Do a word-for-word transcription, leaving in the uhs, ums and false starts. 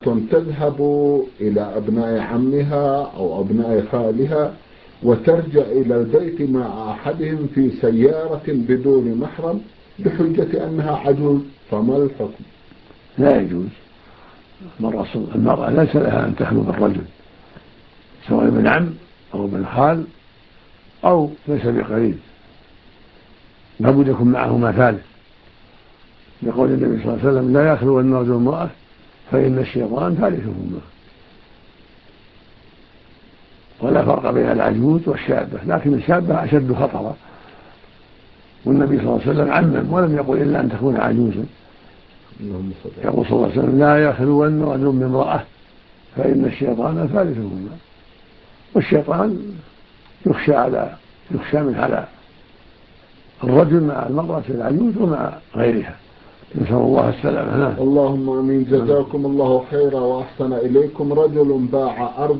تذهب إلى أبناء عمها أو أبناء خالها وترجع إلى البيت مع أحدهم في سيارة بدون محرم بحجة أنها عجوز، فما الحكم؟ لا يجوز. المرأة ليس لها أن تخلو بالرجل سواء ابن عم أو ابن خال أو ليس بقريب، لابد يكون معهما ثالث، يقول النبي صلى الله عليه وسلم: لا يخلو الرجل امرأة فإن الشيطان ثالثهما. ولا فرق بين العجوز والشابة، لكن الشابة أشد خطرا، والنبي صلى الله عليه وسلم عمم ولم يقل إلا أن تكون عجوزا. يقول صلى الله عليه وسلم: لا يخلو الرجل بامرأة فإن الشيطان ثالثهما. والشيطان يخشى على يخشى من على الرجل مع المرأة العجوز ومع غيرها، نسأل الله السلامة. اللهم آمين. جزاكم الله خيرا وأحسن إليكم. رجل باع أرض